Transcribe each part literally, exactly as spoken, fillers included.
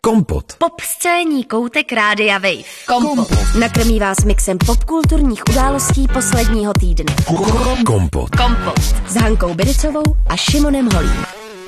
Kompot. Pop scénní koutek Rádia Wave. Kompot. Nakrmí vás mixem popkulturních událostí posledního týdne. Kompot. Kompot. S Hankou Bidicovou a Šimonem Holím.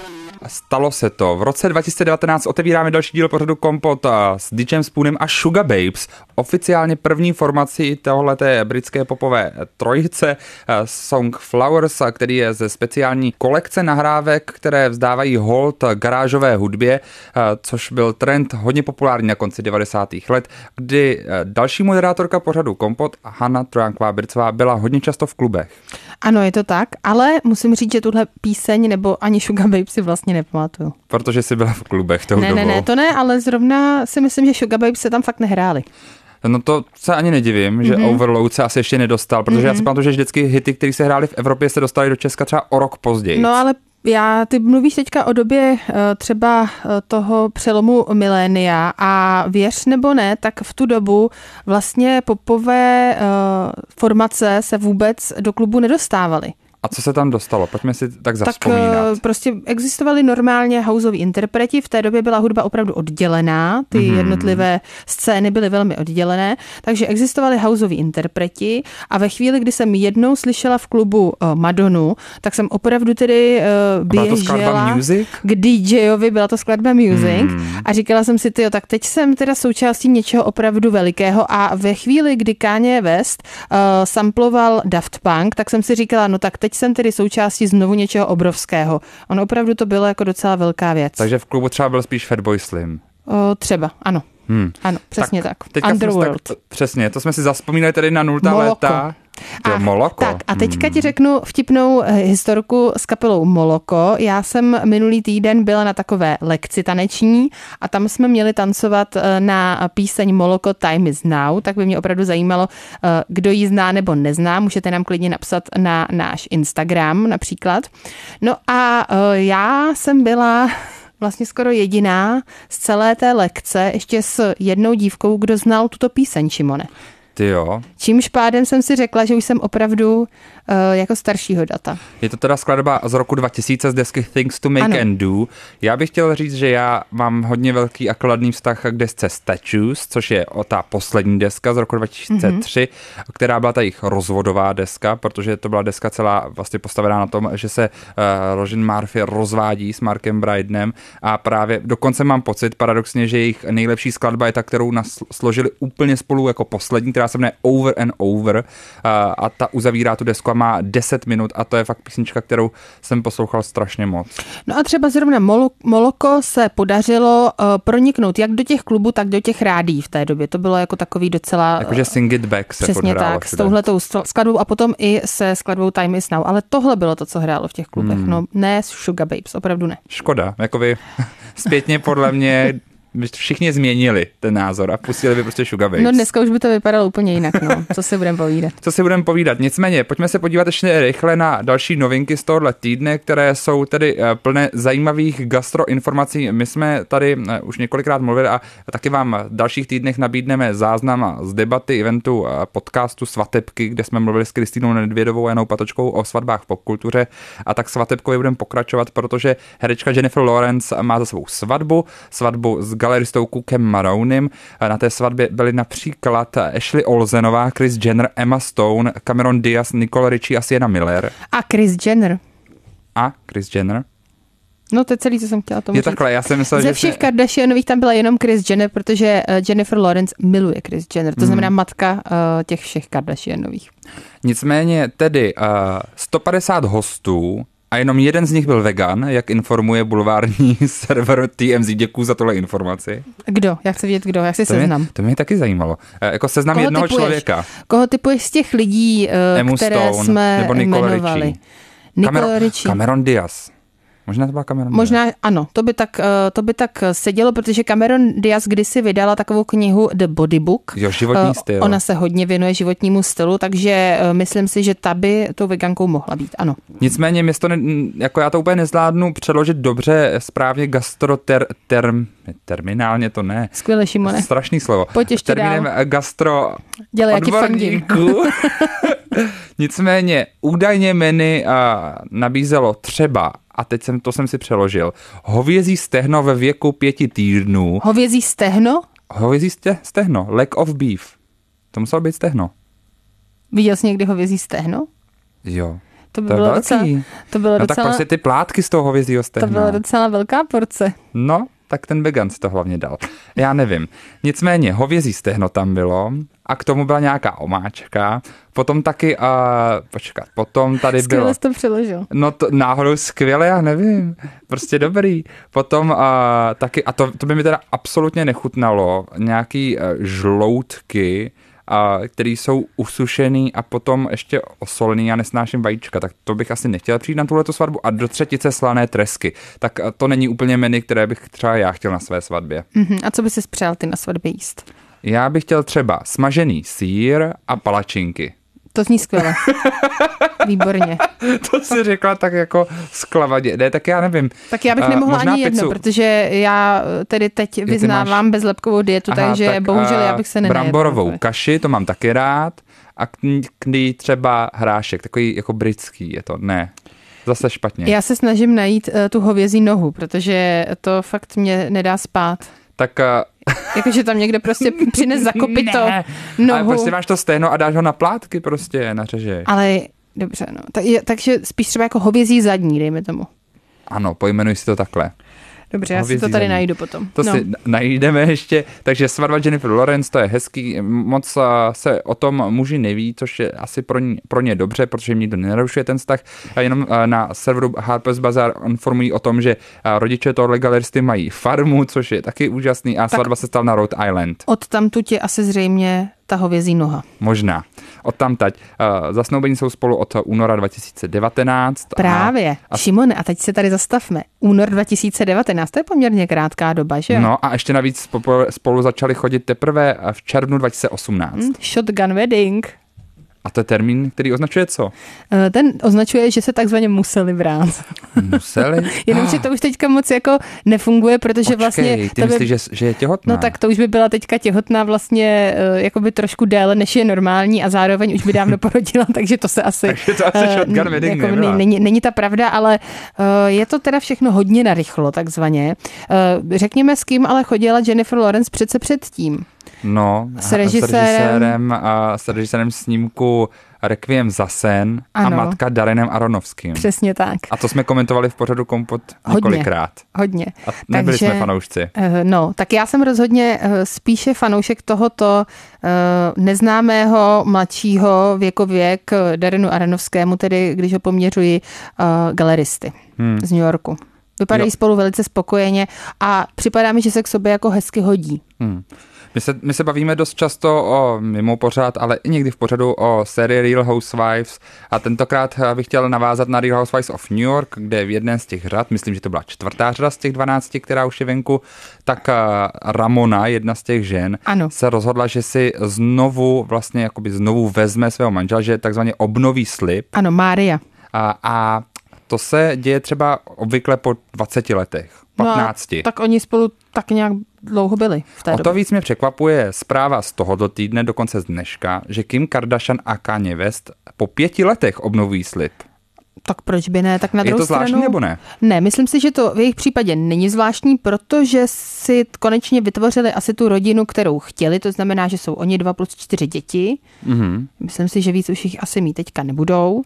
Stalo se to. V roce dva tisíce devatenáct otevíráme další díl pořadu Kompot s DJem Spoonem a Sugar Babes. Oficiálně první formací tohleté britské popové trojice Song Flowers, který je ze speciální kolekce nahrávek, které vzdávají hold garážové hudbě, což byl trend hodně populární na konci devadesátých let, kdy další moderátorka pořadu Kompot, Hana Trojanková-Bridcová, byla hodně často v klubech. Ano, je to tak, ale musím říct, že tuhle píseň nebo ani Sugar Babes si vlastně nepamatuju. Protože jsi byla v klubech tou ne, dobou. Ne, ne, to ne, ale zrovna si myslím, že Sugar Babes se tam fakt nehráli. No to se ani nedivím, že mm-hmm. Overload se asi ještě nedostal, protože mm-hmm. já si pamatuju, že vždycky hity, které se hrály v Evropě, se dostaly do Česka třeba o rok později. No ale já, ty mluvíš teďka o době třeba toho přelomu milénia a věř nebo ne, tak v tu dobu vlastně popové formace se vůbec do klubu nedostávaly. A co se tam dostalo? Pojďme si tak zavzpomínat. Tak prostě existovaly normálně houseoví interpreti, v té době byla hudba opravdu oddělená, ty mm-hmm. jednotlivé scény byly velmi oddělené, takže existovaly houseoví interpreti a ve chvíli, kdy jsem jednou slyšela v klubu uh, Madonu, tak jsem opravdu tedy uh, běžela k DJovi, byla to skladba Music mm. a říkala jsem si, tyjo, tak teď jsem teda součástí něčeho opravdu velikého a ve chvíli, kdy Kanye West uh, samploval Daft Punk, tak jsem si říkala, no tak teď jsem tedy součástí znovu něčeho obrovského. Ono opravdu to bylo jako docela velká věc. Takže v klubu třeba byl spíš Fatboy Slim. O, třeba, ano. Hmm. Ano, přesně tak. tak. Underworld. Tak, přesně, to jsme si zavzpomínali tady na nultá Moloko. léta. Jo, a, Moloko. Tak a teďka hmm. ti řeknu vtipnou historku s kapelou Moloko. Já jsem minulý týden byla na takové lekci taneční a tam jsme měli tancovat na píseň Moloko Time is Now, tak by mě opravdu zajímalo, kdo ji zná nebo nezná. Můžete nám klidně napsat na náš Instagram například. No a já jsem byla vlastně skoro jediná z celé té lekce, ještě s jednou dívkou, kdo znal tuto píseň, Šimone. Ty jo. Čímž pádem jsem si řekla, že už jsem opravdu uh, jako staršího data. Je to teda skladba z roku dva tisíce z desky Things to Make ano. and Do. Já bych chtěl říct, že já mám hodně velký a kladný vztah k desce Statues, což je o ta poslední deska z roku dva tisíce tři, mm-hmm. která byla ta jejich rozvodová deska, protože to byla deska celá vlastně postavená na tom, že se uh, Roisin Murphy rozvádí s Markem Brydenem a právě dokonce mám pocit paradoxně, že jejich nejlepší skladba je ta, kterou nasl- složili úplně spolu jako poslední, která se jmenuje Over and Over uh, a ta uzavírá tu desku a má deset minut a to je fakt písnička, kterou jsem poslouchal strašně moc. No a třeba zrovna Molo, Moloko se podařilo uh, proniknout jak do těch klubů, tak do těch rádií v té době. To bylo jako takový docela... Jakože Sing It Back se přesně podhrálo. Tak, všude. S touhletou skladbou a potom i se skladbou Time is Now. Ale tohle bylo to, co hrálo v těch klubech. Hmm. No ne Sugar Babes, opravdu ne. Škoda, jako vy zpětně podle mě všichni změnili ten názor a pustili by prostě Sugar Babes. No dneska už by to vypadalo úplně jinak, no. Co si budeme povídat? Co si budeme povídat? Nicméně, pojďme se podívat ještě rychle na další novinky z tohohle týdne, které jsou tedy plné zajímavých gastroinformací. My jsme tady už několikrát mluvili a taky vám v dalších týdnech nabídneme záznam z debaty eventu podcastu Svatebky, kde jsme mluvili s Kristýnou Nedvědovou a Janou Patočkou o svatbách v popkultuře a tak Svatebkově budeme pokračovat, protože herečka Jennifer Lawrence má za svou svatbu, svatbu s galeristou Cookem Maronem. Na té svatbě byly například Ashley Olsenová, Kris Jenner, Emma Stone, Cameron Diaz, Nicole Richie a Sienna Miller. A Kris Jenner. A Kris Jenner? No to je celý, co jsem chtěla tomu je říct. Takhle, já jsem myslel, Ze že všech se... Kardashianových tam byla jenom Kris Jenner, protože Jennifer Lawrence miluje Kris Jenner. To hmm. znamená matka uh, těch všech Kardashianových. Nicméně tedy uh, sto padesát hostů a jenom jeden z nich byl vegan, jak informuje bulvární server T M Z. Děkuju za tohle informaci. Kdo? Já chci vědět, kdo. Já si to seznam. Mě, to mě taky zajímalo. E, jako seznam Koho jednoho typuješ? člověka. Koho typuješ z těch lidí, uh, které Stone, jsme nebo Nicole jmenovali? Richie. Nicole Cameron, Richie. Cameron Diaz. Možná to byla Cameron Možná Diaz. ano, to by, tak, to by tak sedělo, protože Cameron Diaz kdysi vydala takovou knihu The Body Book. Jo, životní styl. Ona se hodně věnuje životnímu stylu, takže myslím si, že ta by tou vegankou mohla být, ano. Nicméně město, ne, jako já to úplně nezvládnu přeložit dobře, správně gastroter, term, terminálně to ne. Skvěle, Šimone. Strašný slovo. Pojď ještě Termínem dál. Gastro Dělej, jak ti fandím. Nicméně údajně menu nabízelo třeba a teď jsem, to jsem si přeložil. Hovězí stehno ve věku pěti týdnů. Hovězí stehno? Hovězí ste, stehno, leg of beef. To muselo být stehno. Viděl jsi někdy hovězí stehno? Jo. To by to bylo je docela, velký. to bylo no docela, tak prostě ty plátky z toho hovězího stehna. To byla docela velká porce. No, tak ten vegan si to hlavně dal. Já nevím. Nicméně hovězí stehno tam bylo a k tomu byla nějaká omáčka. Potom taky, uh, počkat, potom tady Skvěle bylo... jsi to přeložil. No to náhodou skvěle, já nevím. Prostě dobrý. Potom uh, taky, a to, to by mi teda absolutně nechutnalo, nějaký uh, žloutky, a který jsou usušený a potom ještě osolený, já nesnáším vajíčka, tak to bych asi nechtěl přijít na tuhletu svatbu a do třetice slané tresky. Tak to není úplně menu, které bych třeba já chtěl na své svatbě. Uh-huh. A co by si přál ty na svatbě jíst? Já bych chtěl třeba smažený sýr a palačinky. To zní skvěle. Výborně. To si řekla tak jako sklavadě. Ne, tak já nevím. Tak já bych nemohla uh, ani jedno, pizzu. Protože já tedy teď je, vyznávám máš... bezlepkovou dietu, Aha, takže tak, bohužel já bych se nenajedla. Bramborovou kaši, to mám taky rád. A kdy třeba hrášek, takový jako britský je to. Ne, zase špatně. Já se snažím najít uh, tu hovězí nohu, protože to fakt mě nedá spát. Tak... Uh, Jakože tam někde prostě přines zakopito nohu. Ale prostě máš to stehno a dáš ho na plátky prostě, na řeže. Ale dobře, no. Tak, takže spíš třeba jako hovězí zadní, dejme tomu. Ano, pojmenuj si to takhle. Dobře, já si to tady zadní. najdu potom. To no. si najdeme ještě. Takže svatba Jennifer Lawrence, to je hezký. Moc se o tom muži neví, což je asi pro ně, pro ně dobře, protože jim nikdo nenarušuje ten vztah. A jenom na serveru Harper's Bazaar informují o tom, že rodiče toho legalisty mají farmu, což je taky úžasný. A tak svatba se stala na Rhode Island. Od tamtud je asi zřejmě ta hovězí noha. Možná. Od tamtať. Uh, zasnoubení jsou spolu od února dva tisíce devatenáct. Právě. A, a... Šimone, a teď se tady zastavme. Únor dva tisíce devatenáct, to je poměrně krátká doba, že? No a ještě navíc spolu začali chodit teprve v červnu dva tisíce osmnáct. Hmm, shotgun wedding. A to je termín, který označuje co? Ten označuje, že se takzvaně museli brát. Museli? Jenomže to už teďka moc jako nefunguje, protože Počkej, vlastně... ty myslíš, by... že, že je těhotná? No tak to už by byla teďka těhotná vlastně jakoby trošku déle, než je normální a zároveň už by dávno porodila, takže to se asi... takže to asi shotgun wedding jako nebyla. Není, není ta pravda, ale je to teda všechno hodně narychlo, takzvaně. Řekněme, s kým ale chodila Jennifer Lawrence přece předtím. No, s režisérem, s režisérem, a s režisérem snímku Requiem za sen a matka Darrenem Aronofským. Přesně tak. A to jsme komentovali v pořadu Kompot několikrát. Hodně. A nebyli Takže, jsme fanoušci. No, tak já jsem rozhodně spíše fanoušek tohoto neznámého mladšího věkově k Darrenu Aronofskému, tedy když ho poměřuji galeristy hmm. z New Yorku. Vypadají jo. spolu velice spokojeně a připadá mi, že se k sobě jako hezky hodí. Hmm. My se, my se bavíme dost často o mimo pořad, ale i někdy v pořadu o sérii Real Housewives a tentokrát bych chtěl navázat na Real Housewives of New York, kde v jedné z těch řad, myslím, že to byla čtvrtá řada z těch dvanácti, která už je venku, tak Ramona, jedna z těch žen, ano. se rozhodla, že si znovu vlastně jakoby znovu vezme svého manžela, že takzvaně obnoví slib. Ano, Mária. A, a to se děje třeba obvykle po dvaceti letech, patnácti. No, tak oni spolu tak nějak dlouho byli v té O době. to víc mě překvapuje zpráva z tohoto týdne, dokonce z dneška, že Kim Kardashian a Kanye West po pěti letech obnovují slib. Tak proč by ne? Tak na je druhou to zvláštní stranu, nebo ne? Ne, myslím si, že to v jejich případě není zvláštní, protože si konečně vytvořili asi tu rodinu, kterou chtěli, to znamená, že jsou oni dva plus čtyři děti. Mm-hmm. Myslím si, že víc už jich asi mít teďka nebudou.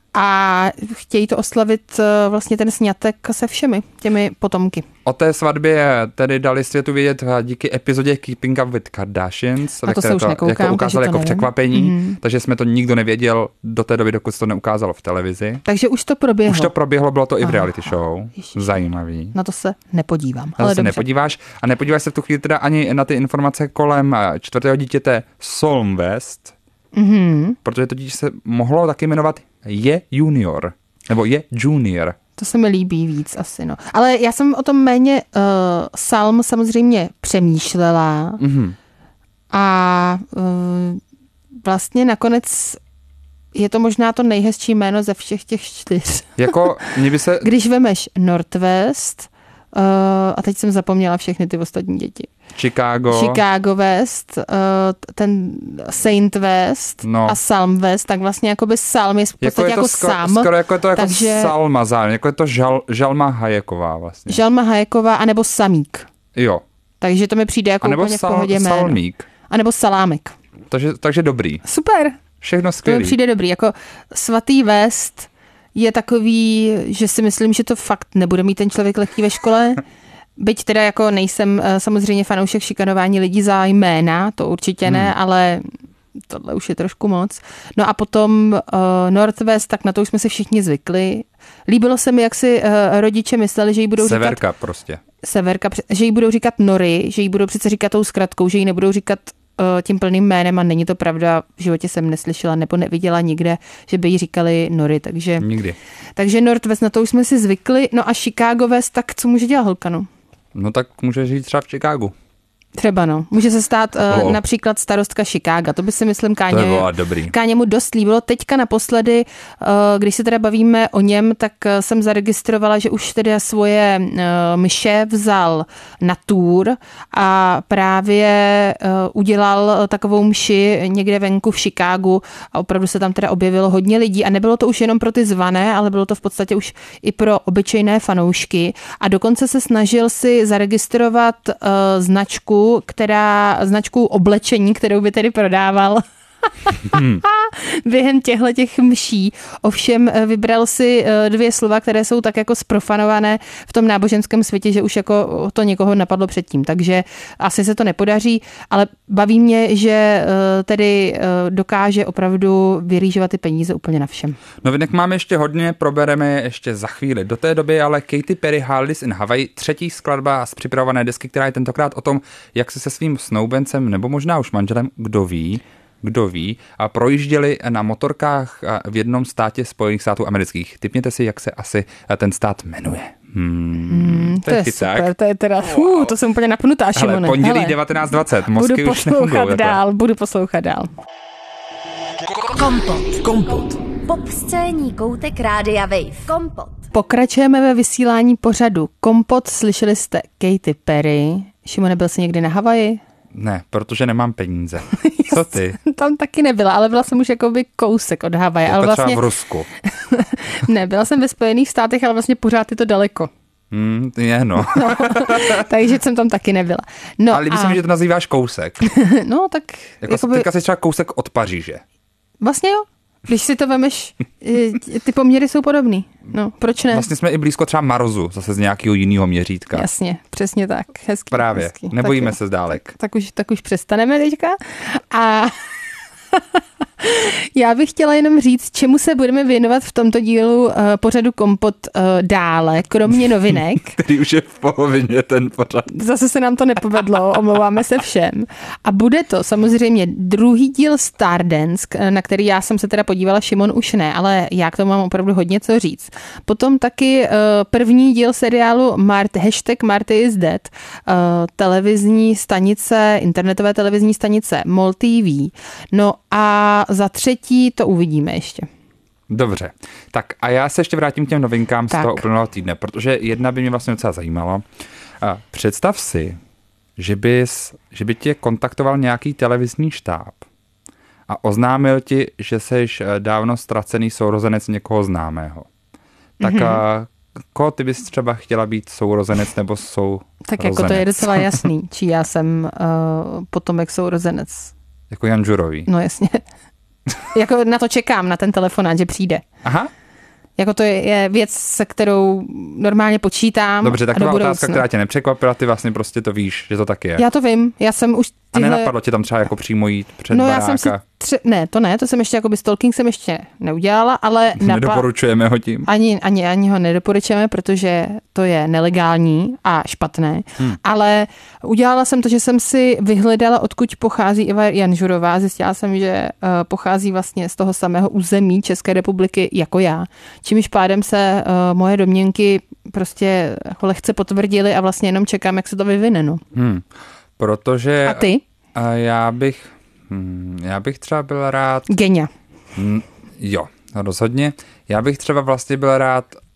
A chtějí to oslavit vlastně ten sňatek se všemi těmi potomky. O té svatbě tedy dali světu vědět díky epizodě Keeping Up with Kardashians, a to se už to nekoukám, jako ukázali jako nevím. překvapení, mm-hmm. takže jsme to nikdo nevěděl do té doby, dokud se to neukázalo v televizi. Takže už to proběhlo. Už to proběhlo, bylo to i v reality show. Ježiš. Zajímavý. Na to se nepodívám. Na ale to se dobře. nepodíváš a nepodíváš se v tu chvíli teda ani na ty informace kolem čtvrtého dítěte Psalm West, mm-hmm. protože to dítě se mohlo taky jmenovat Je Junior, nebo Je Junior. To se mi líbí víc asi, no. Ale já jsem o tom méně uh, Salm samozřejmě přemýšlela mm-hmm. a uh, vlastně nakonec je to možná to nejhezčí jméno ze všech těch čtyř. Jako, mě by se... Když vemeš Northwest, Uh, a teď jsem zapomněla všechny ty ostatní děti. Chicago. Chicago West, uh, ten Saint West no. a Salm West, tak vlastně jakoby Salm je v podstatě jako, jako skoro, Sam. Skoro jako je to jako takže, Salma zároveň, jako je to žal, Žalma Hayeková vlastně. Žalma Hayeková anebo Samík. Jo. Takže to mi přijde jako a úplně sal, v pohodě jméno. Salmík. A nebo Salámek. Takže, takže dobrý. Super. Všechno skvělý. To mi přijde dobrý. Jako Svatý West je takový, že si myslím, že to fakt nebude mít ten člověk lehký ve škole. Byť teda jako nejsem samozřejmě fanoušek šikanování lidí za jména, to určitě ne, hmm. ale tohle už je trošku moc. No a potom uh, Northwest, tak na to už jsme si všichni zvykli. Líbilo se mi, jak si uh, rodiče mysleli, že jí budou Severka říkat... Severka prostě. Severka, že jí budou říkat Nory, že jí budou přece říkat tou zkratkou, že jí nebudou říkat uh, tím plným jménem a není to pravda. V životě jsem neslyšela nebo neviděla nikde, že by jí říkali Nory, takže... Nikdy. Takže Northwest, na to už jsme si zvykli. No a Chicago West, tak co může dělat holka, no? No tak může žít třeba v Chicagu. Třeba no. Může se stát uh, například starostka Chicaga. To by si myslím Káně, Káněmu dost líbilo. Teďka naposledy, uh, když se teda bavíme o něm, tak uh, jsem zaregistrovala, že už teda svoje uh, myše vzal na tour a právě uh, udělal takovou mši někde venku v Chicagu a opravdu se tam teda objevilo hodně lidí a nebylo to už jenom pro ty zvané, ale bylo to v podstatě už i pro obyčejné fanoušky a dokonce se snažil si zaregistrovat uh, značku která, značku oblečení, kterou by tedy prodával hmm. během těchto těch mší. Ovšem vybral si dvě slova, které jsou tak jako zprofanované v tom náboženském světě, že už jako to někoho napadlo předtím. Takže asi se to nepodaří, ale baví mě, že tedy dokáže opravdu vyrýžovat ty peníze úplně na všem. Novinek máme ještě hodně, probereme ještě za chvíli. Do té doby ale Katy Perry Holidays in Hawaii, třetí skladba z připravované desky, která je tentokrát o tom, jak se se svým snoubencem nebo možná už manželem, kdo ví, kdo ví, a projížděli na motorkách v jednom státě Spojených států amerických. Tipněte si, jak se asi ten stát jmenuje. Hmm, hmm, to, to je chyták. Super, to je teda, wow. uh, to jsem úplně napnutá, Šimone. Ale pondělí devatenáct dvacet, mozky budu už nefungují. Budu poslouchat dál, budu poslouchat dál. Kompot. Kompot. Pop scéní koutek Rádia Wave. Kompot. Pokračujeme ve vysílání pořadu Kompot. Slyšeli jste Katy Perry. Šimone, byl jsi někdy na Havaji? Ne, protože nemám peníze. Co ty? Tam taky nebyla, ale byla jsem už jakoby kousek od Havaje. Jako ale vlastně... třeba v Rusku. Ne, byla jsem ve Spojených státech, ale vlastně pořád je to daleko. Hmm, je no. no. Takže jsem tam taky nebyla. No ale líbí a... se mi, že to nazýváš kousek. No tak... Jako jakoby... teďka jsi třeba kousek od Paříže. Vlastně jo. Když si to vemeš, ty poměry jsou podobný. No, proč ne? Vlastně jsme i blízko třeba Marsu, zase z nějakého jiného měřítka. Jasně, přesně tak. Hezký, Právě, hezký. nebojíme tak, se zdálek. Tak, tak, už, tak už přestaneme teďka. A já bych chtěla jenom říct, čemu se budeme věnovat v tomto dílu uh, pořadu Kompot uh, dále, kromě novinek. Který už je v polovině ten pořad. Zase se nám to nepovedlo, omlouváme se všem. A bude to samozřejmě druhý díl Stardance, na který já jsem se teda podívala, Šimon už ne, ale já k tomu mám opravdu hodně co říct. Potom taky uh, první díl seriálu Marty, hashtag Marty is dead, uh, televizní stanice, internetové televizní stanice MOL T V. No a za třetí to uvidíme ještě. Dobře, tak a já se ještě vrátím k těm novinkám tak. z toho uplynulého týdne, protože jedna by mě vlastně docela zajímala. A představ si, že, bys, že by tě kontaktoval nějaký televizní štáb a oznámil ti, že seš dávno ztracený sourozenec někoho známého. Tak mm-hmm. a koho ty bys třeba chtěla být sourozenec nebo sourozenec? Tak jako to je docela jasný, či já jsem uh, potomek sourozenec. Jako Jan Žurový. No jasně. Jako na to čekám, na ten telefonát, že přijde. Aha. Jako to je, je věc, se kterou normálně počítám. Dobře, taková otázka, která tě nepřekvapila, ty vlastně prostě to víš, že to tak je. Já to vím, já jsem už tyhle... A nenapadlo tě tam třeba jako přímo jít před no, baráka? Já jsem si tři... Ne, to ne, to jsem ještě jakoby stalking jsem ještě neudělala, ale... Nedoporučujeme ho tím? Ani, ani, ani ho nedoporučujeme, protože to je nelegální a špatné, hmm. ale udělala jsem to, že jsem si vyhledala, odkud pochází Iva Janžurová, zjistila jsem, že uh, pochází vlastně z toho samého území České republiky jako já, čímž pádem se uh, moje domněnky prostě lehce potvrdily a vlastně jenom čekám, jak se to vyvine, no. Hmm. Protože... A ty? A já bych, hm, já bych třeba byl rád... Genia. Hm, jo, rozhodně. Já bych třeba vlastně byl rád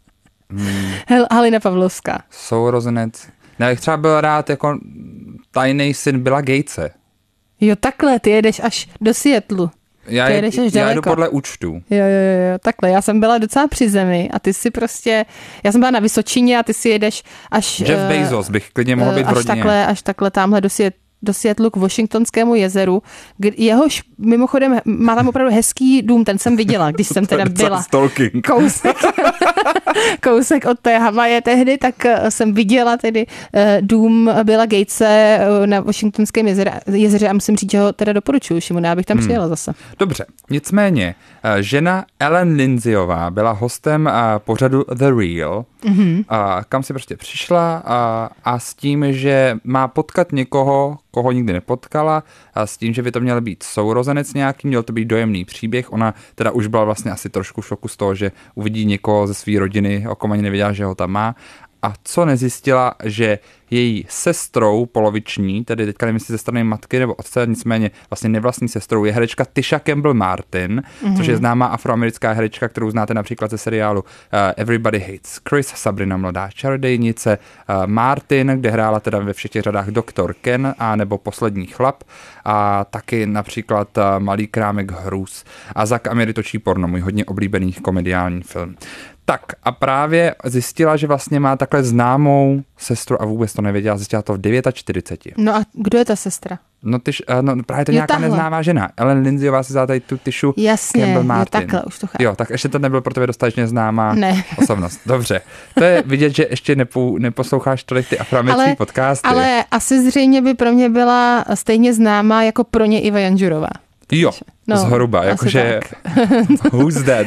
Hmm. Halina Pavlovská. Sourozenec. Já bych třeba byl rád jako tajný syn Billa Gatese. Jo, takhle, ty jedeš až do Seattlu. Já, je, já jdu podle účtu. Jo, jo, jo, takhle. Já jsem byla docela při zemi a ty si prostě, já jsem byla na Vysočině a ty si jedeš až... Jeff Bezos bych klidně mohl být v rodině. Až takhle, až takhle tamhle do Seattlu. do Seattlu k Washingtonskému jezeru. Jehož mimochodem má tam opravdu hezký dům, ten jsem viděla, když jsem teda byla kousek, kousek od té Havaje tehdy, tak jsem viděla tedy dům Billa Gatese na Washingtonském jezeře, jezeře a musím říct, že ho teda doporučuji, Šimone, já bych tam hmm. přijela zase. Dobře, nicméně žena Ellen Lindsayová byla hostem pořadu The Real, mm-hmm. kam si prostě přišla a, a s tím, že má potkat někoho, koho nikdy nepotkala, a s tím, že by to měl být sourozenec nějaký, měl to být dojemný příběh. Ona teda už byla vlastně asi trošku v šoku z toho, že uvidí někoho ze své rodiny, o kom ani nevěděla, že ho tam má. A co nezjistila, že její sestrou poloviční, tedy teďka nevím, jestli ze strany matky nebo otce, nicméně vlastně nevlastní sestrou, je herečka Tisha Campbell Martin, mm-hmm. což je známá afroamerická herečka, kterou znáte například ze seriálu uh, Everybody Hates Chris, Sabrina mladá čarodějnice, uh, Martin, kde hrála teda ve všech těch řadách doktor Ken a nebo Poslední chlap a taky například uh, Malý krámek hrůz a Zack a Miri točí porno, můj hodně oblíbený komediální film. Tak a právě zjistila, že vlastně má takhle známou sestru a vůbec to nevěděla, zjistila to v čtyřiceti devíti. No a kdo je ta sestra? No, tyž, no právě to je nějaká tahle. Neznámá žena. Ellen Lindsayová si vzala tady tu Tishu Campbell Martin. Jo, takhle, už to chápu. Jo, tak ještě to nebyl pro tebe dostatečně známá ne. osobnost. Dobře. To je vidět, že ještě nepou, neposloucháš tolik ty afroamerické podcasty. Ale asi zřejmě by pro mě byla stejně známá jako pro ně Iva Janžurová. Jo, no, zhruba. Jakože who's that?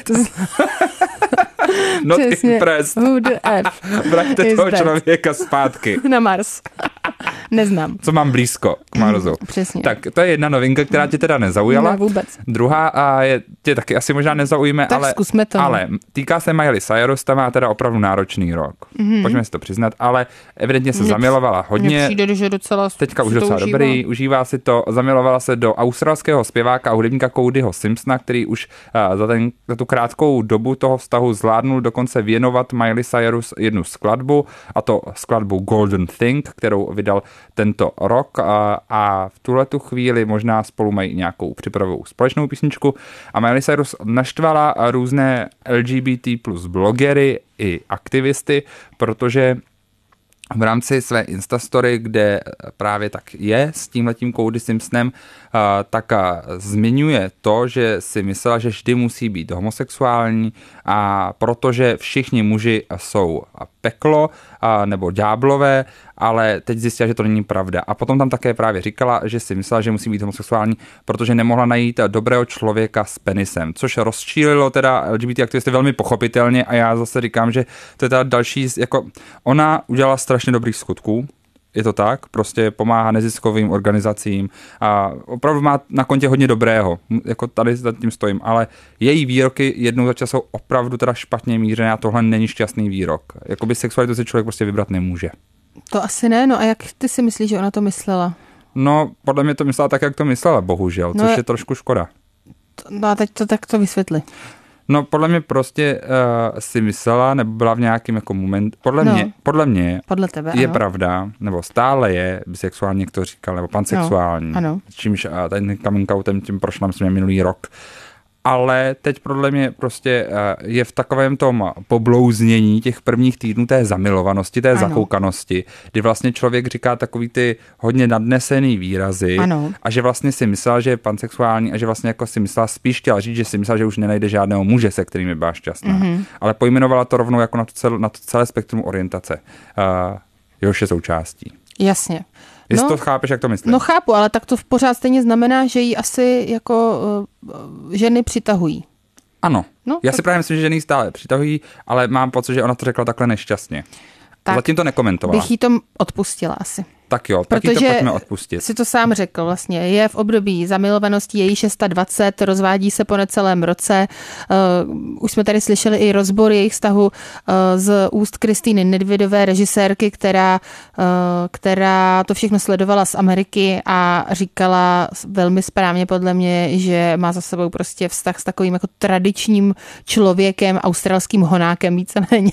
Not přesně. Impressed. Who the F Vraťte toho člověka zpátky. Na Mars. Neznám. Co mám blízko k Marsu. Přesně. Tak to je jedna novinka, která tě teda nezaujala. No, vůbec. Druhá a je, tě taky asi možná nezaujme, tak ale, zkusme to. ale týká se Miley Cyrus, ta má teda opravdu náročný rok. Mm-hmm. Pojďme si to přiznat, ale evidentně se mě, zamilovala hodně. Mně přijde, že docela teďka už docela užívá. Dobrý, užívá si to, zamilovala se do australského zpěváka a hudebníka Codyho Simpsona, který už uh, za, ten, za tu krátkou dobu toho vztahu zvládnul dokonce věnovat Miley Cyrus jednu skladbu, a to skladbu Golden Thing, kterou vydal tento rok a, a v tuhletu chvíli možná spolu mají nějakou připravou společnou písničku a Miley Cyrus naštvala různé L G B T plus blogery i aktivisty, protože v rámci své Instastory, kde právě tak je s tímhletím Cody Simpsonem, tak zmiňuje to, že si myslela, že vždy musí být homosexuální a protože všichni muži jsou peklo nebo ďáblové, ale teď zjistila, že to není pravda. A potom tam také právě říkala, že si myslela, že musí být homosexuální, protože nemohla najít dobrého člověka s penisem, což rozčílilo teda L G B T aktivisty velmi pochopitelně a já zase říkám, že to je teda další, jako ona udělala strašně dobrých skutků, je to tak, prostě pomáhá neziskovým organizacím a opravdu má na kontě hodně dobrého, jako tady za tím stojím, ale její výroky jednou za čas jsou opravdu teda špatně mířené a tohle není šťastný výrok. Jakoby sexualitu si člověk prostě vybrat nemůže. To asi ne, no a jak ty si myslíš, že ona to myslela? No, podle mě to myslela tak, jak to myslela, bohužel, no, což je trošku škoda. No a teď to tak to vysvětli. No, podle mě prostě uh, si myslela, nebo byla v nějakém jako moment, podle no. mě, podle mě podle tebe, je ano. pravda, nebo stále je bisexuální, jak to říkal, nebo pansexuální, no, ano. čímž uh, ten coming outem tím prošla jsme minulý rok. Ale teď podle mě prostě je v takovém tom poblouznění těch prvních týdnů té zamilovanosti, té ano. zakoukanosti, kdy vlastně člověk říká takový ty hodně nadnesený výrazy ano. a že vlastně si myslel, že je pansexuální a že vlastně jako si myslela, spíš chtěla říct, že si myslela, že už nenajde žádného muže, se kterým je byla šťastná. Mm-hmm. Ale pojmenovala to rovnou jako na to celé, na to celé spektrum orientace. Uh, jehož je součástí. Jasně. Jestli no, to chápeš, jak to myslím? No chápu, ale tak to v pořád stejně znamená, že jí asi jako uh, ženy přitahují. Ano. No, Já tak... si právě myslím, že ženy stále přitahují, ale mám pocit, že ona to řekla takhle nešťastně. Tak zatím to nekomentovala. Bych jí to odpustila asi. Tak jo, taky to pojďme odpustit. Si to sám řekl vlastně, je v období zamilovanosti, je jí dvacet šest, rozvádí se po necelém roce. Uh, už jsme tady slyšeli i rozbor jejich vztahu uh, z úst Kristýny Nedvědové, režisérky, která, uh, která to všechno sledovala z Ameriky a říkala velmi správně podle mě, že má za sebou prostě vztah s takovým jako tradičním člověkem, australským honákem víceméně.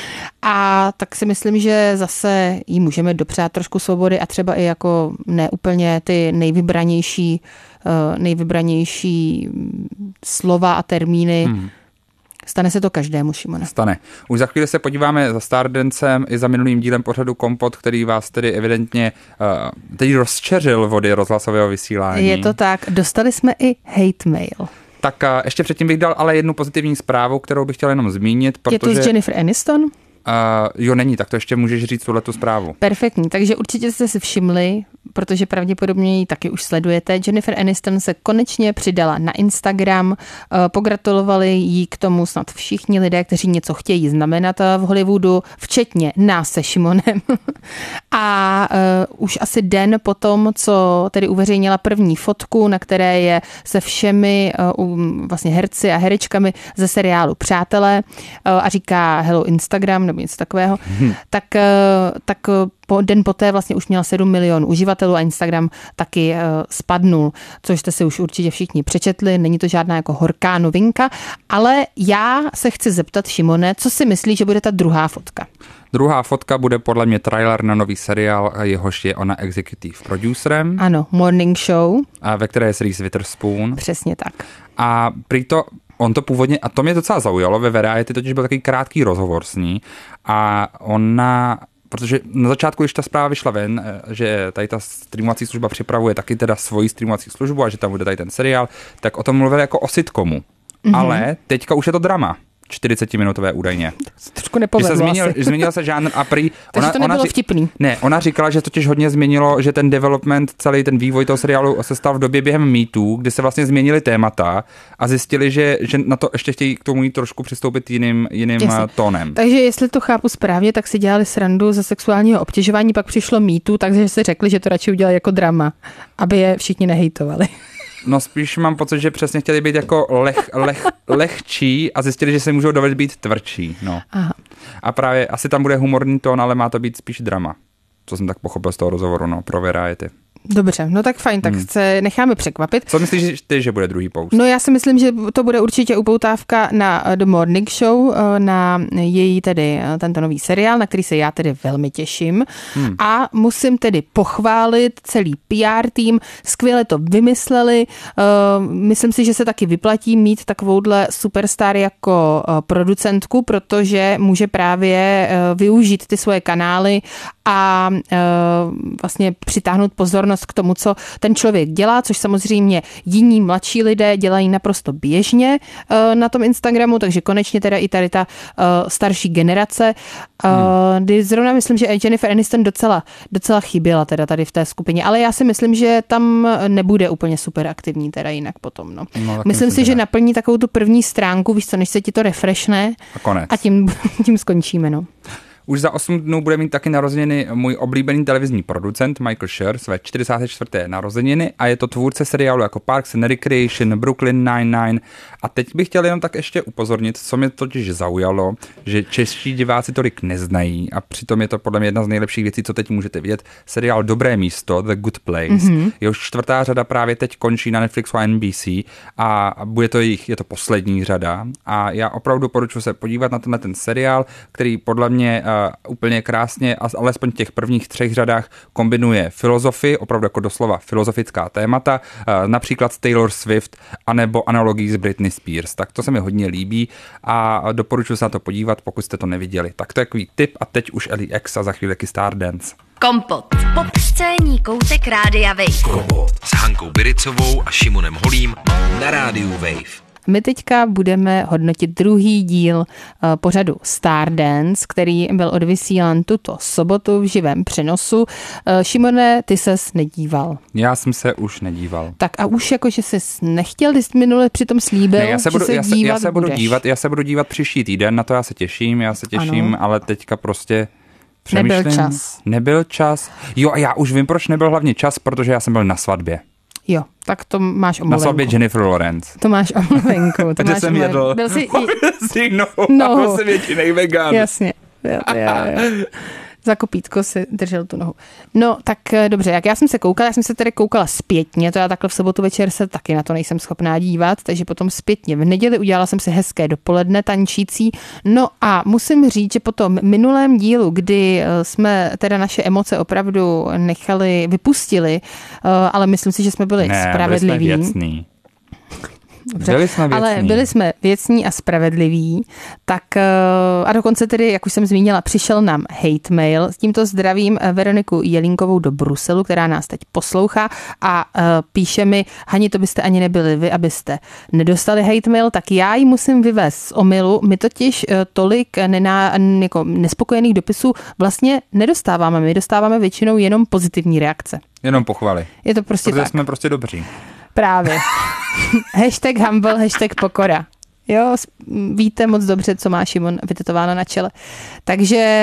A tak si myslím, že zase jí můžeme dopřát trošku svobody a třeba i jako neúplně ty nejvybranější, nejvybranější slova a termíny. Hmm. Stane se to každému, Šimone. Stane. Už za chvíli se podíváme za Stardancem i za minulým dílem pořadu Kompot, který vás tedy evidentně uh, teď rozčeřil vody rozhlasového vysílání. Je to tak. Dostali jsme i hate mail. Tak uh, ještě předtím bych dal ale jednu pozitivní zprávu, kterou bych chtěl jenom zmínit. Protože... Je to z Jennifer Aniston? Uh, jo, není, tak to ještě můžeš říct tuhletu zprávu. Perfektní, takže určitě jste si všimli, protože pravděpodobně ji taky už sledujete. Jennifer Aniston se konečně přidala na Instagram, pogratulovali jí k tomu snad všichni lidé, kteří něco chtějí znamenat v Hollywoodu, včetně nás se Šimonem. A uh, už asi den potom, co tedy uveřejnila první fotku, na které je se všemi uh, vlastně herci a herečkami ze seriálu Přátelé uh, a říká hello Instagram nebo něco takového, hmm. tak, uh, tak po, den poté vlastně už měla sedm milionů uživatelů a Instagram taky uh, spadnul, což jste si už určitě všichni přečetli, není to žádná jako horká novinka, ale já se chci zeptat, Šimone, co si myslíš, že bude ta druhá fotka? Druhá fotka bude podle mě trailer na nový seriál, jehož je ona executive producerem. Ano, Morning Show. A ve které je Reese Witherspoon. Přesně tak. A prý to, on to původně, a to mě docela zaujalo, ve Variety totiž byl takový krátký rozhovor s ní a ona... Protože na začátku, když ta zpráva vyšla ven, že tady ta streamovací služba připravuje taky teda svoji streamovací službu a že tam bude tady ten seriál, tak o tom mluvili jako o sitcomu. Mm-hmm. Ale teďka už je to drama. čtyřicetiminutové údajně. Trošku nepovedlo že se změnil, asi. Změnil se žánr a prý... Takže ona, to nebylo ona, vtipný. Ne, ona říkala, že totiž hodně změnilo, že ten development, celý ten vývoj toho seriálu se stal v době během Me Too, kdy se vlastně změnily témata a zjistili, že, že na to ještě chtějí k tomu jít trošku přistoupit jiným, jiným tónem. Takže jestli to chápu správně, tak si dělali srandu ze sexuálního obtěžování, pak přišlo Me Too, takže si řekli, že to radši udělali jako drama, aby je všichni nehejtovali. No spíš mám pocit, že přesně chtěli být jako leh, leh, lehčí a zjistili, že se můžou dovolit být tvrdší. No. Aha. A právě asi tam bude humorný tón, ale má to být spíš drama. Co jsem tak pochopil z toho rozhovoru, no, pro Variety. Dobře, no tak fajn, tak hmm. se necháme překvapit. Co myslíš ty, že bude druhý post? No já si myslím, že to bude určitě upoutávka na The Morning Show, na její tedy tento nový seriál, na který se já tedy velmi těším. Hmm. A musím tedy pochválit celý P R tým, skvěle to vymysleli. Myslím si, že se taky vyplatí mít takovouhle superstar jako producentku, protože může právě využít ty svoje kanály a vlastně přitáhnout pozornost k tomu, co ten člověk dělá, což samozřejmě jiní mladší lidé dělají naprosto běžně na tom Instagramu, takže konečně teda i tady ta starší generace, hmm. kdy zrovna myslím, že Jennifer Aniston docela, docela chyběla teda tady v té skupině, ale já si myslím, že tam nebude úplně super aktivní teda jinak potom. No. No, myslím si, že naplní takovou tu první stránku, víš co, než se ti to refreshne a, konec. a tím, tím skončíme. No. Už za osm dnů bude mít taky narozeniny můj oblíbený televizní producent Michael Schur, své čtyřicáté čtvrté narozeniny a je to tvůrce seriálu jako Parks and Recreation, Brooklyn Nine-Nine. A teď bych chtěl jenom tak ještě upozornit, co mě totiž zaujalo, že čeští diváci tolik neznají a přitom je to podle mě jedna z nejlepších věcí, co teď můžete vidět. Seriál Dobré místo, The Good Place. Mm-hmm. Jehož čtvrtá řada právě teď končí na Netflixu a N B C a bude to jejich, je to poslední řada a já opravdu doporučuji se podívat na tenhle ten seriál, který podle mě Uh, úplně krásně, alespoň v těch prvních třech řadách kombinuje filozofii, opravdu jako doslova filozofická témata, uh, například Taylor Swift, anebo analogii s Britney Spears. Tak to se mi hodně líbí a doporučuji se na to podívat, pokud jste to neviděli. Tak to je takový tip a teď už L X a za chvíli taky Stardance. Kompot. Popřcení koutek Rádia Wave. Kompot s Hankou Biricovou a Šimonem Holím na Rádiu Wave. My teďka budeme hodnotit druhý díl pořadu Stardance, který byl odvysílán tuto sobotu v živém přenosu. Šimone, ty ses nedíval. Já jsem se už nedíval. Tak a už jako, že jsi nechtěl, ty jsi minule přitom slíbil, ne, já se budu, že se já se, dívat já se budu budeš. dívat, já se budu dívat příští týden, na to já se těším, já se těším, ano. Ale teďka prostě Přemýšlím, nebyl čas. Nebyl čas. Jo, a já už vím, proč nebyl hlavně čas, protože já jsem byl na svatbě. Jo, tak to máš omluvenku. Na svatbě Jennifer Lawrence. To máš omluvenku. To Takže máš jsem omluvenku. jedl Byl jsi i... nohu, nohu. a byl jsem jedinej vegan. Jasně. Jo, jo, jo. Za kopítko si držel tu nohu. No, tak dobře, jak já jsem se koukala, já jsem se tedy koukala zpětně, to já takhle v sobotu večer se taky na to nejsem schopná dívat, takže potom zpětně v neděli udělala jsem si hezké dopoledne tančící. No a musím říct, že po tom minulém dílu, kdy jsme teda naše emoce opravdu nechali, vypustili, ale myslím si, že jsme byli ne, spravedliví. Byli jsme věcní. Dobře, byli jsme věcní. Ale byli jsme věcní a spravedliví, tak a dokonce tedy, jak už jsem zmínila, přišel nám hate mail. S tímto zdravím Veroniku Jelínkovou do Bruselu, která nás teď poslouchá a píše mi, Hani, to byste ani nebyli vy, abyste nedostali hate mail, tak já ji musím vyvést z omylu. My totiž tolik nená, jako nespokojených dopisů vlastně nedostáváme. My dostáváme většinou jenom pozitivní reakce. Jenom pochvaly. Je to prostě Protože tak. jsme prostě dobří. Právě. Hashtag humble, hashtag pokora. Jo, víte moc dobře, co má Šimon vytetováno na čele. Takže,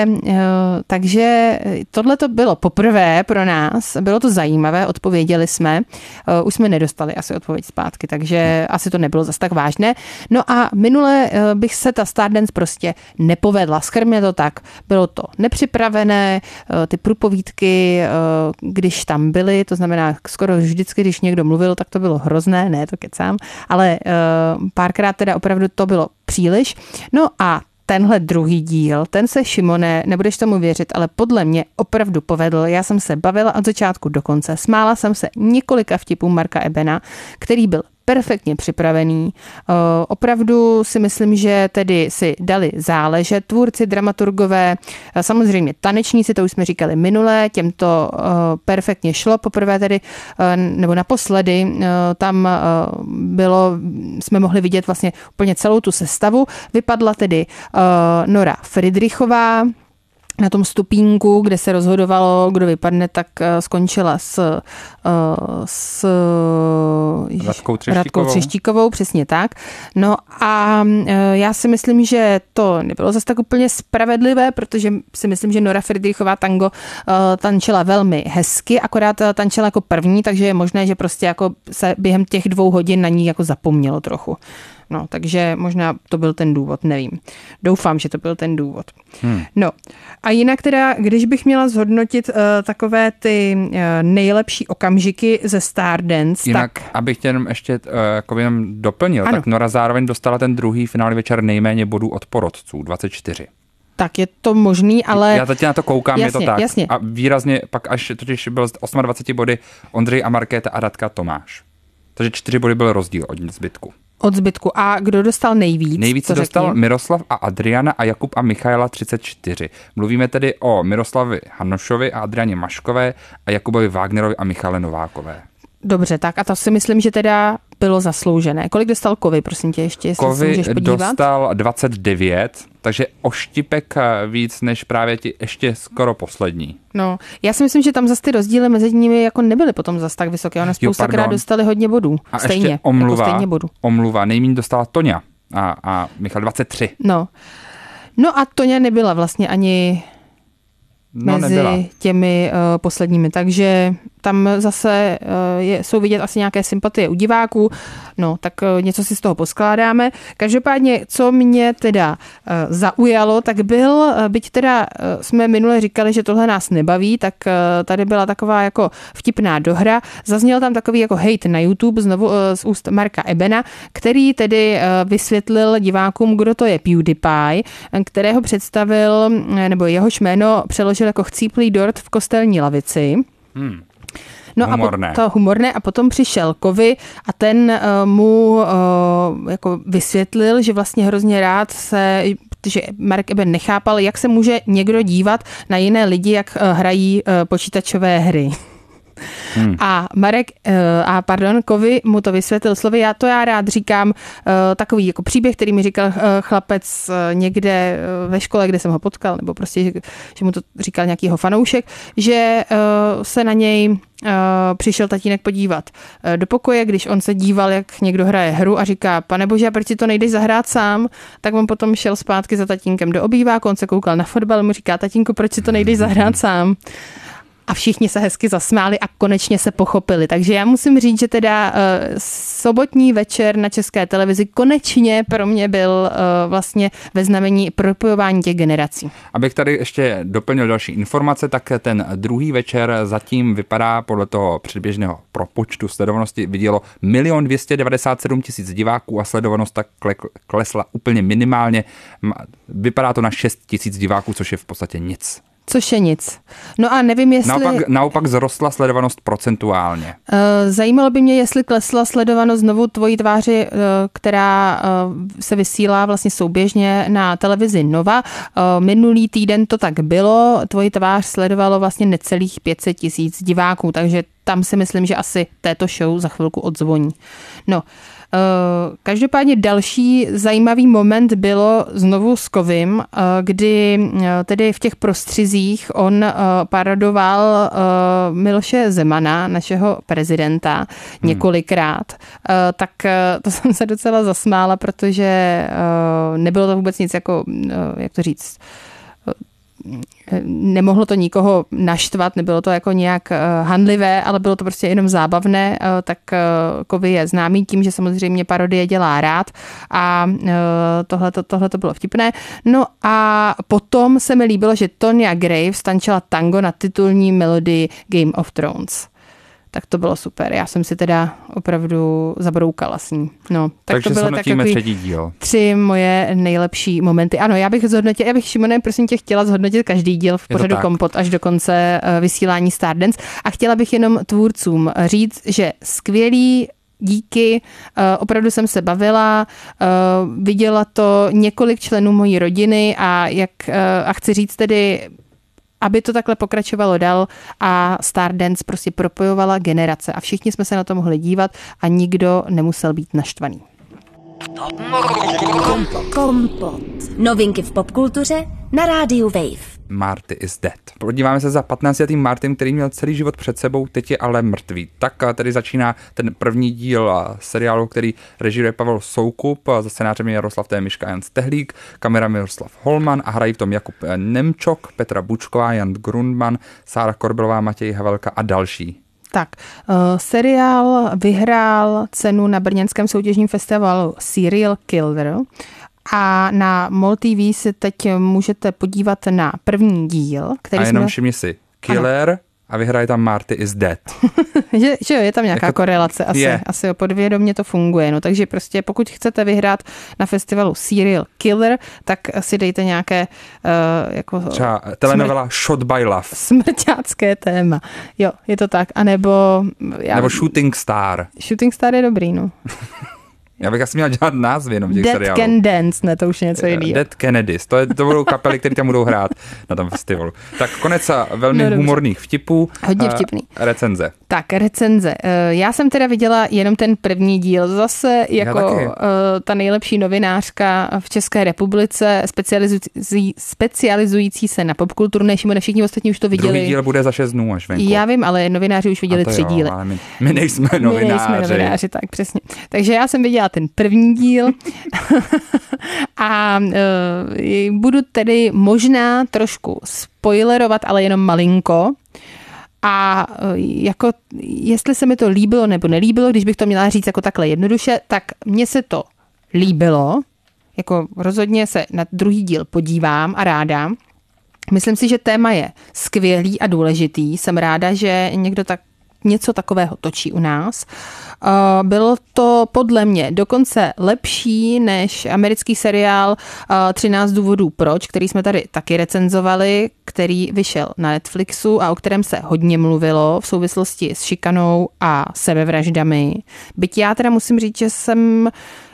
takže tohle to bylo poprvé pro nás, bylo to zajímavé, odpověděli jsme, už jsme nedostali asi odpověď zpátky, takže asi to nebylo zas tak vážné. No a minule bych se ta Stardance prostě nepovedla, shrňme to tak, bylo to nepřipravené, ty průpovídky, když tam byly, to znamená skoro vždycky, když někdo mluvil, tak to bylo hrozné, ne, to kecám, ale párkrát teda opravdu to bylo příliš. No a tenhle druhý díl, ten se, Šimone, nebudeš tomu věřit, ale podle mě opravdu povedl. Já jsem se bavila od začátku do konce. Smála jsem se několika vtipů Marka Ebena, který byl perfektně připravený. Opravdu si myslím, že tedy si dali záležet tvůrci, dramaturgové, samozřejmě tanečníci, to už jsme říkali minule, těm to perfektně šlo. Poprvé tedy, nebo naposledy, tam bylo, jsme mohli vidět vlastně úplně celou tu sestavu. Vypadla tedy Nora Friedrichová, na tom stupínku, kde se rozhodovalo, kdo vypadne, tak skončila s, s Radkou Třeštíkovou. Radkou Třeštíkovou, přesně tak. No a já si myslím, že to nebylo zase tak úplně spravedlivé, protože si myslím, že Nora Friedrichová tango tančila velmi hezky, akorát tančila jako první, takže je možné, že prostě jako se během těch dvou hodin na ní jako zapomnělo trochu. No, takže možná to byl ten důvod, nevím. Doufám, že to byl ten důvod. Hmm. No, a jinak teda, když bych měla zhodnotit uh, takové ty uh, nejlepší okamžiky ze Stardance, jinak, tak... abych tě jenom ještě uh, jako jenom doplnil, ano. Tak Nora zároveň dostala ten druhý finální večer nejméně bodů od porotců, dvacet čtyři. Tak je to možný, ale... Já teď na to koukám, jasně, je to tak. Jasně. A výrazně pak až totiž byl z dvacet osm body Ondřej a Markéta a Radka Tomáš. Takže čtyři body byl rozdíl od zbytku. Od zbytku. A kdo dostal nejvíc? Nejvíc dostal řekni? Miroslav a Adriana a Jakub a Michaela třicet čtyři. Mluvíme tedy o Miroslavi Hanošovi a Adrianě Maškové a Jakubovi Wagnerovi a Michale Novákové. Dobře, tak a to si myslím, že teda bylo zasloužené. Kolik dostal Kovy, prosím tě, ještě, jestli Kovy se můžeš podívat? dostal dvacet devět, takže o štipek víc než právě ti ještě skoro poslední. No, já si myslím, že tam zase ty rozdíly mezi nimi jako nebyly potom zas tak vysoké. Ona spoustakrát dostali hodně bodů. A stejně, ještě omluva, jako stejně bodů. omluva. Nejméně dostala Toňa a, a Michal dvacet tři. No. no a Toňa nebyla vlastně ani no, mezi nebyla. těmi uh, posledními, takže tam zase uh, je, jsou vidět asi nějaké sympatie u diváků, no tak uh, něco si z toho poskládáme. Každopádně, co mě teda uh, zaujalo, tak byl, uh, byť teda uh, jsme minule říkali, že tohle nás nebaví, tak uh, tady byla taková jako vtipná dohra. Zazněl tam takový jako hate na YouTube znovu uh, z úst Marka Ebena, který tedy uh, vysvětlil divákům, kdo to je PewDiePie, kterého představil, nebo jehož jméno přeložil jako chcíplý dort v kostelní lavici. Hmm. No humorné. A to humorné a potom přišel Kovy a ten uh, mu uh, jako vysvětlil, že vlastně hrozně rád se, že Mark Eben nechápal, jak se může někdo dívat na jiné lidi, jak uh, hrají uh, počítačové hry. Hmm. A Marek, a pardon, Kovy mu to vysvětlil slovy, já to já rád říkám, takový jako příběh, který mi říkal chlapec někde ve škole, kde jsem ho potkal, nebo prostě, že, že mu to říkal nějaký jeho fanoušek, že se na něj přišel tatínek podívat do pokoje, když on se díval, jak někdo hraje hru a říká, pane bože, a proč si to nejdeš zahrát sám? Tak on potom šel zpátky za tatínkem do obýváku, on se koukal na fotbal, mu říká, tatínku, proč si to nejdeš zahrát sám? A všichni se hezky zasmáli a konečně se pochopili. Takže já musím říct, že teda uh, sobotní večer na České televizi konečně pro mě byl uh, vlastně ve znamení propojování těch generací. Abych tady ještě doplnil další informace, tak ten druhý večer zatím vypadá podle toho předběžného propočtu sledovanosti vidělo milion dvěstě devadesát sedm tisíc diváků a sledovanost tak klesla úplně minimálně. Vypadá to na šest tisíc diváků, což je v podstatě nic. Což je nic. No a nevím, jestli... Naopak, naopak zrostla sledovanost procentuálně. Zajímalo by mě, jestli klesla sledovanost znovu Tvojí tváři, která se vysílá vlastně souběžně na televizi Nova. Minulý týden to tak bylo. Tvoji tvář sledovalo vlastně necelých pět set tisíc diváků, takže tam si myslím, že asi této show za chvilku odzvoní. No, každopádně další zajímavý moment bylo znovu s Kovym, kdy tedy v těch prostřizích on parodoval Miloše Zemana, našeho prezidenta, několikrát. Hmm. Tak to jsem se docela zasmála, protože nebylo to vůbec nic jako, jak to říct, nemohlo to nikoho naštvat, nebylo to jako nějak handlivé, ale bylo to prostě jenom zábavné, tak Kovy je známý tím, že samozřejmě parodie dělá rád a tohle to bylo vtipné. No a potom se mi líbilo, že Tonya Graves tančila tango na titulní melodii Game of Thrones. Tak to bylo super. Já jsem si teda opravdu zabroukala s ní. No, tak takže to bylo zhodnotíme třetí díl. Tři moje nejlepší momenty. Ano, já bych zhodnotila, já bych, Šimone, prosím tě, chtěla zhodnotit každý díl v pořadu Kompot až do konce vysílání Stardance a chtěla bych jenom tvůrcům říct, že skvělý, díky, opravdu jsem se bavila, viděla to několik členů mojí rodiny a, jak, a chci říct tedy, aby to takhle pokračovalo dál a Stardance prostě propojovala generace a všichni jsme se na to mohli dívat a nikdo nemusel být naštvaný. Kompot. Novinky v popkultuře na rádiu Wave. Marty is dead. Podíváme se za patnáctiletým Martym, který měl celý život před sebou, teď je ale mrtvý. Tak tady začíná ten první díl seriálu, který režíruje Pavel Soukup, za scénářem je Jaroslav Témiška a Jan Stehlík, kamera Miroslav Holman a hrají v tom Jakub Nemčok, Petra Bučková, Jan Grundman, Sára Korbelová, Matěj Havelka a další. Tak, uh, seriál vyhrál cenu na brněnském soutěžním festivalu Serial Killer a na MOL T V si teď můžete podívat na první díl, který a jenom jsme... všimni si, Killer ano. A vyhraje tam Marty is dead. že, že jo, je tam nějaká jako, korelace, asi, je. asi podvědomě to funguje. No, takže prostě pokud chcete vyhrát na festivalu Serial Killer, tak si dejte nějaké uh, jako... třeba telenovela smr- Shot by Love. Smrťácké téma. Jo, je to tak. A nebo... Já, nebo Shooting Star. Shooting Star je dobrý, no. Já bych asi měl dělat názvy jenom těch Dead seriálů. Dead Can Dance, ne, to už je něco jiného. Dead Kennedys, to, je, to budou kapely, které tam budou hrát na tom festivalu. Tak konec velmi no, humorných vtipů. Hodně vtipný. Uh, recenze. Tak, recenze. Já jsem teda viděla jenom ten první díl. Zase jako uh, ta nejlepší novinářka v České republice, specializující, specializující se na popkulturu, než ne všichni ostatní už to viděli. Druhý díl bude za šest dnů až venku. Já vím, ale novináři už viděli tři jo, díly. Ale my, my nejsme novináři. My nejsme novináři, tak přesně. Takže já jsem viděla ten první díl a uh, budu tedy možná trošku spoilerovat, ale jenom malinko. A jako, jestli se mi to líbilo nebo nelíbilo, když bych to měla říct jako takhle jednoduše, tak mně se to líbilo, jako rozhodně se na druhý díl podívám a ráda. Myslím si, že téma je skvělý a důležitý. Jsem ráda, že někdo tak něco takového točí u nás. Bylo to podle mě dokonce lepší než americký seriál třináct důvodů proč, který jsme tady taky recenzovali, který vyšel na Netflixu a o kterém se hodně mluvilo v souvislosti s šikanou a sebevraždami. Byť já teda musím říct, že jsem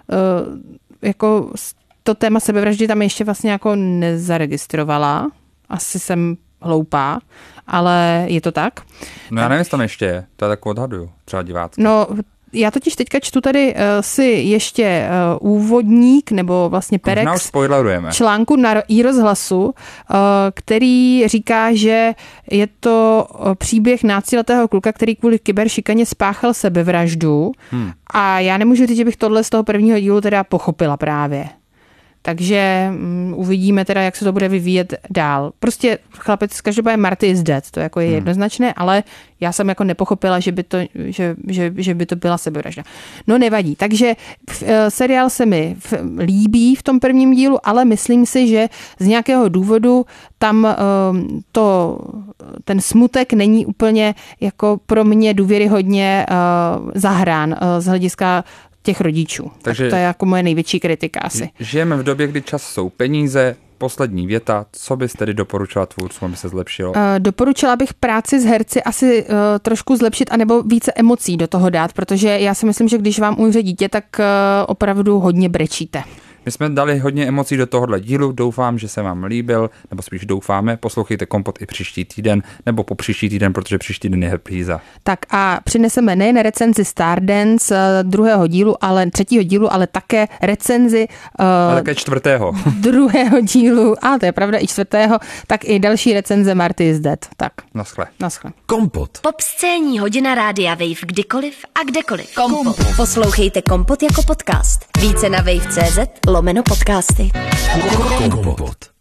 jako to téma sebevraždy tam ještě vlastně jako nezaregistrovala. Asi jsem hloupá, ale je to tak. No já nevím, jestli tam ještě je, to tak odhaduju, třeba divácky. No, já totiž teďka čtu tady uh, si ještě uh, úvodník, nebo vlastně perex Možná už spoilerujeme. článku na iRozhlasu, uh, který říká, že je to příběh náctiletého kluka, který kvůli kyberšikaně spáchal sebevraždu. Hmm. A já nemůžu říct, že bych tohle z toho prvního dílu teda pochopila právě. Takže um, uvidíme teda, jak se to bude vyvíjet dál. Prostě chlapec, každopádně Marty is dead, to jako je hmm. jednoznačné, ale já jsem jako nepochopila, že by to, že, že, že by to byla sebevražda. No nevadí. Takže uh, seriál se mi v, líbí v tom prvním dílu, ale myslím si, že z nějakého důvodu tam uh, to, ten smutek není úplně jako pro mě důvěryhodně uh, zahrán uh, z hlediska těch rodičů. Takže tak to je jako moje největší kritika asi. Žijeme v době, kdy čas jsou peníze. Poslední věta, co bys tedy doporučila tvůrcům, aby se zlepšilo? Uh, doporučila bych práci s herci asi uh, trošku zlepšit, anebo více emocí do toho dát, protože já si myslím, že když vám umře dítě, tak uh, opravdu hodně brečíte. My jsme dali hodně emocí do tohohle dílu, doufám, že se vám líbil, nebo spíš doufáme, poslouchejte Kompot i příští týden, nebo po příští týden, protože příští týden je repríza. Tak a přineseme nejen recenzi Stardance druhého dílu, ale třetího dílu, ale také recenzi uh, ale také čtvrtého. druhého dílu, a to je pravda i čtvrtého, tak i další recenze Marty is dead. Tak. Naschle. Naschle. Kompot. Pop scéní hodina Rádia Wave kdykoliv a kdekoliv. Kompot. Poslouchejte Kompot jako podcast. Více na wave tečka cz lomeno podcasty. Kompot.